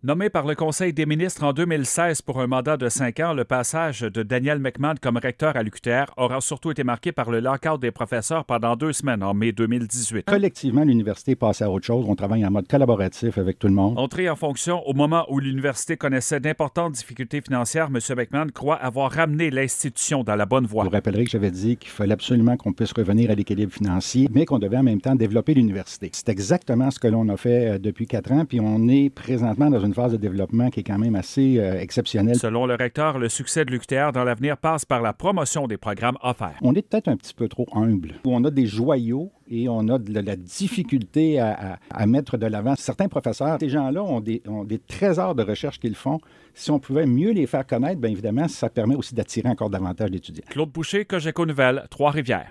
Nommé par le Conseil des ministres en 2016 pour un mandat de 5 ans, le passage de Daniel McMahon comme recteur à l'UQTR aura surtout été marqué par le lock-out des professeurs pendant 2 semaines en mai 2018. Collectivement, l'université passe à autre chose. On travaille en mode collaboratif avec tout le monde. Entré en fonction au moment où l'université connaissait d'importantes difficultés financières, M. McMahon croit avoir ramené l'institution dans la bonne voie. Vous vous rappellerez que j'avais dit qu'il fallait absolument qu'on puisse revenir à l'équilibre financier, mais qu'on devait en même temps développer l'université. C'est exactement ce que l'on a fait depuis 4 ans, puis on est présentement dans une phase de développement qui est quand même assez exceptionnelle. Selon le recteur, le succès de l'UQTR dans l'avenir passe par la promotion des programmes offerts. On est peut-être un petit peu trop humble. On a des joyaux et on a de la difficulté à mettre de l'avant. Certains professeurs, ces gens-là ont des trésors de recherche qu'ils font. Si on pouvait mieux les faire connaître, bien évidemment, ça permet aussi d'attirer encore davantage d'étudiants. Claude Boucher, Cogeco Nouvelles, Trois-Rivières.